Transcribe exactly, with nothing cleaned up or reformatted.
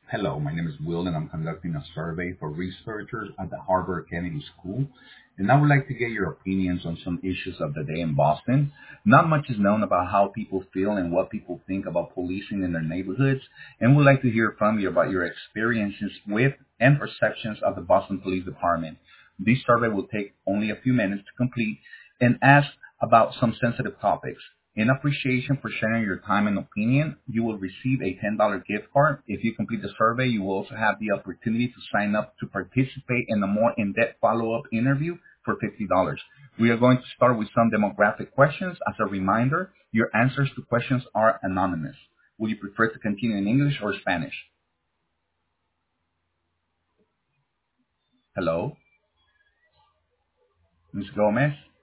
Hello, my name is Will, and I'm conducting a survey for researchers at the Harvard Kennedy School. And I would like to get your opinions on some issues of the day in Boston. Not much is known about how people feel and what people think about policing in their neighborhoods. And we'd like to hear from you about your experiences with and perceptions of the Boston Police Department. This survey will take only a few minutes to complete and ask about some sensitive topics. In appreciation for sharing your time and opinion, you will receive a ten dollars gift card. If you complete the survey, you will also have the opportunity to sign up to participate in a more in-depth follow-up interview for fifty dollars. We are going to start with some demographic questions. As a reminder, your answers to questions are anonymous. Would you prefer to continue in English or Spanish? Hello, Miz Gomez?